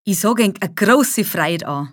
Ich sag eng eine grosse Freude an.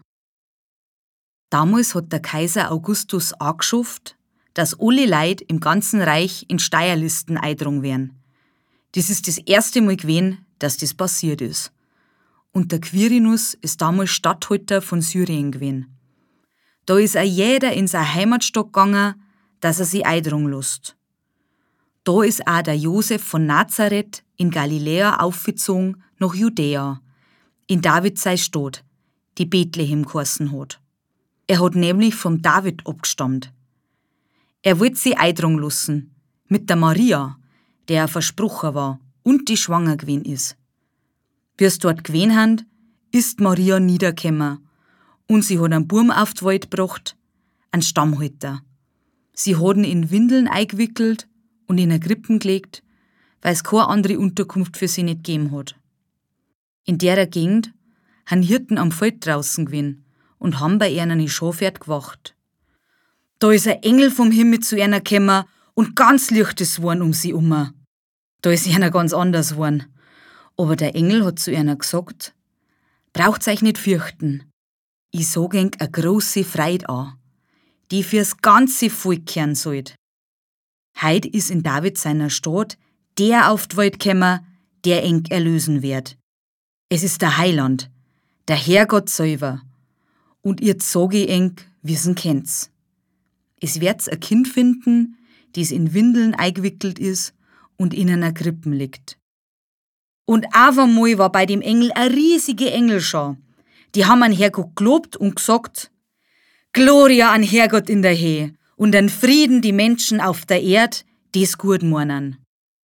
Damals hat der Kaiser Augustus angeschafft, dass alle Leute im ganzen Reich in Steuerlisten eindrungen werden. Das ist das erste Mal gewesen, dass das passiert ist. Und der Quirinus ist damals Statthalter von Syrien gewesen. Da ist auch jeder in seine Heimatstadt gegangen, dass er sich eindrungen lässt. Da ist auch der Josef von Nazareth in Galiläa aufgezogen nach Judäa, in David sei Stadt, die Bethlehem geheißen hat. Er hat nämlich vom David abgestammt. Er wollte sich eindrungen lassen, mit der Maria, der versprochen war und die schwanger gewesen ist. Wie es dort gewesen haben, ist Maria niedergekommen und sie hat einen Burm auf die Welt gebracht, einen Stammhalter. Sie hat ihn in Windeln eingewickelt und in eine Krippe gelegt, weil es keine andere Unterkunft für sie nicht gegeben hat. In der Gegend haben Hirten am Feld draußen gewesen und haben bei ihnen in Schafherd gewacht. Da ist ein Engel vom Himmel zu ihnen gekommen und ganz Licht ist worden um sie herum. Da ist ihnen ganz anders geworden. Aber der Engel hat zu ihnen gesagt, braucht's euch nicht fürchten. Ich sag eng eine grosse Freude an, die fürs ganze Volk kehren sollt. Heut ist in David seiner Stadt der auf die Welt gekommen, der eng erlösen wird. Es ist der Heiland, der Herrgott selber. Und ihr sag ich eng, wie's ihn kennt's. Es wird's ein Kind finden, das in Windeln eingewickelt ist und in einer Krippe liegt. Und auf einmal war bei dem Engel eine riesige Engelschar. Die haben an Herrgott gelobt und gesagt, Gloria an Herrgott in der Höhe und an Frieden die Menschen auf der Erd, die's gut meinen.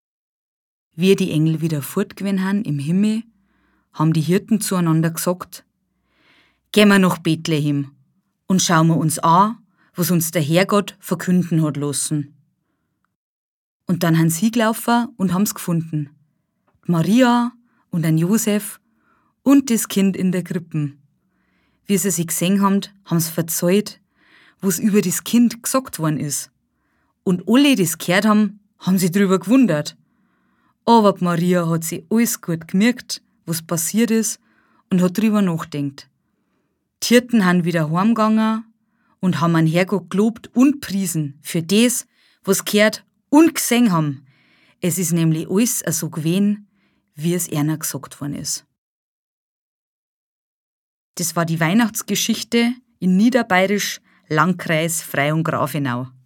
Wie die Engel wieder fortgegangen haben im Himmel, haben die Hirten zueinander gesagt, gehen wir nach Bethlehem und schauen wir uns an, was uns der Herrgott verkünden hat lassen. Und dann haben sie gelaufen und haben's gefunden. Maria und ein Josef und das Kind in der Krippe. Wie sie sich gesehen haben, haben's verzeiht, was über das Kind gesagt worden ist. Und alle, die das gehört haben, haben sich drüber gewundert. Aber die Maria hat sich alles gut gemerkt, was passiert ist, und hat drüber nachgedacht. Die Hirten haben wieder heimgegangen und haben an Herrgott gelobt und priesen für das, was gehört und gesehen haben. Es ist nämlich alles so gewesen, wie es einer gesagt worden ist. Das war die Weihnachtsgeschichte in Niederbayerisch, Landkreis Freyung-Grafenau.